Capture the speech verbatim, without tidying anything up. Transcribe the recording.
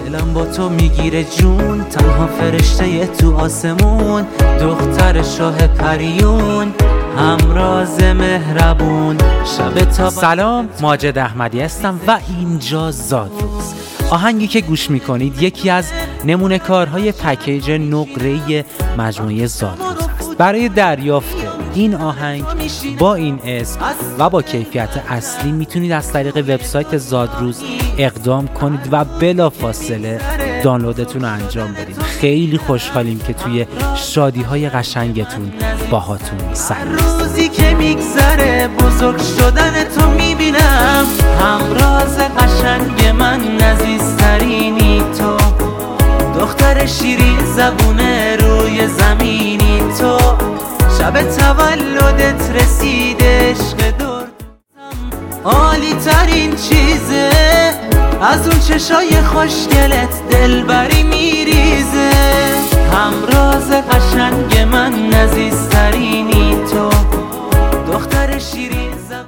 دلم با تو میگیره جون، تنها فرشته تو آسمون، دختر شاه پریون، همراز مهربون شب تا. سلام، ماجد احمدی هستم و اینجا زادروز. آهنگی که گوش میکنید یکی از نمونه کارهای پکیج نقره‌ای مجموعه زادروز است. برای دریافت این آهنگ با این اسم و با کیفیت اصلی میتونید از طریق وبسایت زادروز اقدام کنید و بلافاصله دانلودتون رو انجام بدید. خیلی خوشحالیم که توی شادی‌های قشنگتون باهاتون سلام. روزی که میگذره بزرگ شدن تو میبینم، همراز قشنگ من عزیزترینی تو، دختر شیرین زبونه روی زمینی تو، شب تولدت رسیده عشق دور عالی ترین چیزه، از اون چشای خوشگلت دلبری میریزه، همراز قشنگ